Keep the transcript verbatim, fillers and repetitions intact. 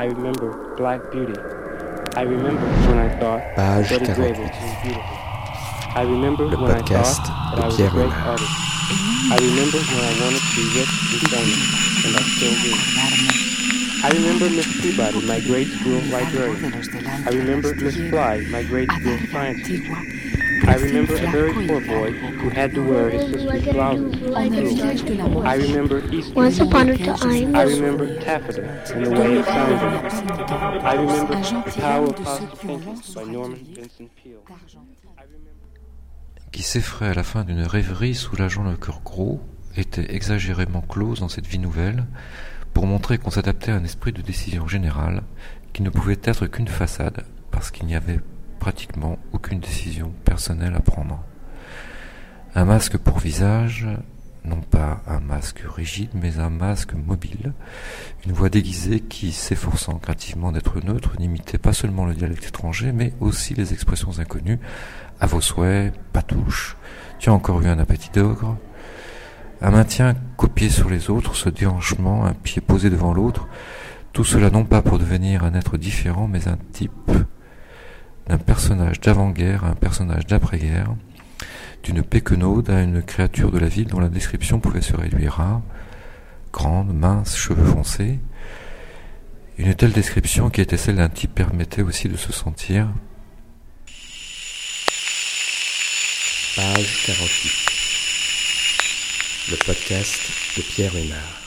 I remember Black Beauty. I remember when I thought Page Betty Grable quarante-huit. was beautiful. I remember Le when I podcast thought de that I was a Pierre great Renard. artist. I remember when I wanted to be rich and famous, and I still do. I remember Miss Peabody, my grade school librarian. I remember Miss Bly, my grade school science teacher. I remember a very poor boy who had to wear his sister's blouses to school. I remember Easter. Once upon a time. I remember taffeta and the way it sounded. I remember The Power of Positive Thinking by Norman Vincent Peale. Qui s'effraie à la fin d'une rêverie soulageant le cœur gros, était exagérément close dans cette vie nouvelle, pour montrer qu'on s'adaptait à un esprit de décision générale qui ne pouvait être qu'une façade, parce qu'il n'y avait pratiquement aucune décision personnelle à prendre. Un masque pour visage, non pas un masque rigide, mais un masque mobile, une voix déguisée qui, s'efforçant craintivement d'être neutre, n'imitait pas seulement le dialecte étranger, mais aussi les expressions inconnues, à vos souhaits, patouche, tu as encore eu un appétit d'ogre, un maintien copié sur les autres, ce déhanchement, un pied posé devant l'autre, tout cela non pas pour devenir un être différent, mais un type, d'un personnage d'avant-guerre à un personnage d'après-guerre, d'une péquenaude à une créature de la ville dont la description pouvait se réduire à grande, mince, cheveux foncés. Une telle description qui était celle d'un type permettait aussi de se sentir. Page quarante-huit. Le podcast de Pierre Renard.